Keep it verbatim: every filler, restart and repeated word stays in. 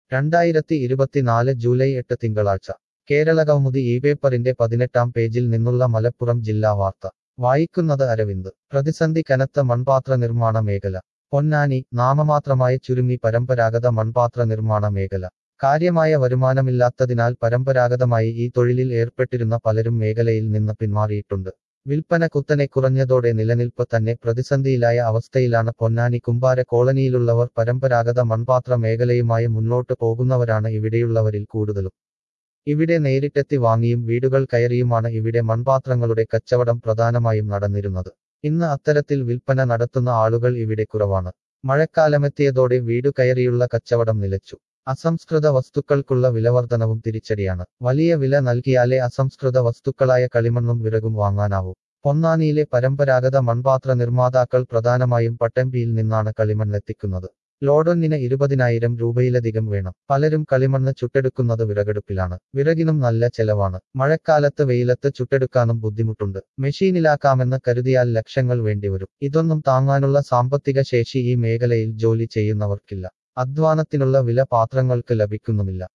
രണ്ടായിരത്തി ഇരുപത്തിനാല് ജൂലൈ എട്ട് തിങ്കളാഴ്ച കേരളകൗമുദി ഈ പേപ്പറിന്റെ പതിനെട്ടാം പേജിൽ നിന്നുള്ള മലപ്പുറം ജില്ലാ വാർത്ത വായിക്കുന്നത് അരവിന്ദ്. പ്രതിസന്ധി കനത്ത മൺപാത്ര നിർമ്മാണ മേഖല. പൊന്നാനി. നാമമാത്രമായി ചുരുങ്ങി പരമ്പരാഗത മൺപാത്ര നിർമ്മാണ മേഖല. കാര്യമായ വരുമാനമില്ലാത്തതിനാൽ പരമ്പരാഗതമായി ഈ തൊഴിലിൽ ഏർപ്പെട്ടിരുന്ന പലരും മേഖലയിൽ നിന്ന് പിന്മാറിയിട്ടുണ്ട്. വിൽപ്പന കുത്തനെ കുറഞ്ഞതോടെ നിലനിൽപ്പ് തന്നെ പ്രതിസന്ധിയിലായ അവസ്ഥയിലാണ് പൊന്നാനി കുമ്പാര കോളനിയിലുള്ളവർ. പരമ്പരാഗത മൺപാത്ര മേഖലയുമായി മുന്നോട്ട് പോകുന്നവരാണ് ഇവിടെയുള്ളവരിൽ കൂടുതലും. ഇവിടെ നേരിട്ടെത്തി വാങ്ങിയും വീടുകൾ കയറിയുമാണ് ഇവിടെ മൺപാത്രങ്ങളുടെ കച്ചവടം പ്രധാനമായും നടന്നിരുന്നത്. ഇന്ന് അത്തരത്തിൽ വിൽപ്പന നടത്തുന്ന ആളുകൾ ഇവിടെ കുറവാണ്. മഴക്കാലമെത്തിയതോടെ വീടു കയറിയുള്ള കച്ചവടം നിലച്ചു. അസംസ്കൃത വസ്തുക്കൾക്കുള്ള വിലവർധനവും തിരിച്ചടിയാണ്. വലിയ വില നൽകിയാലേ അസംസ്കൃത വസ്തുക്കളായ കളിമണ്ണും വിറകും വാങ്ങാനാവൂ. പൊന്നാനിയിലെ പരമ്പരാഗത മൺപാത്ര നിർമ്മാതാക്കൾ പ്രധാനമായും പട്ടമ്പിയിൽ നിന്നാണ് കളിമണ്ണെത്തിക്കുന്നത്. ലോഡൊന്നിന് ഇരുപതിനായിരം രൂപയിലധികം വേണം. പലരും കളിമണ്ണ് ചുട്ടെടുക്കുന്നത് വിറകടുപ്പിലാണ്. വിറകിനും നല്ല ചെലവാണ്. മഴക്കാലത്ത് വെയിലത്ത് ചുട്ടെടുക്കാനും ബുദ്ധിമുട്ടുണ്ട്. മെഷീനിലാക്കാമെന്ന് കരുതിയാൽ ലക്ഷങ്ങൾ വേണ്ടിവരും. ഇതൊന്നും താങ്ങാനുള്ള സാമ്പത്തിക ശേഷി ഈ മേഖലയിൽ ജോലി ചെയ്യുന്നവർക്കില്ല. അധ്വാനത്തിനുള്ള വില പാത്രങ്ങൾക്ക് ലഭിക്കുന്നുമില്ല.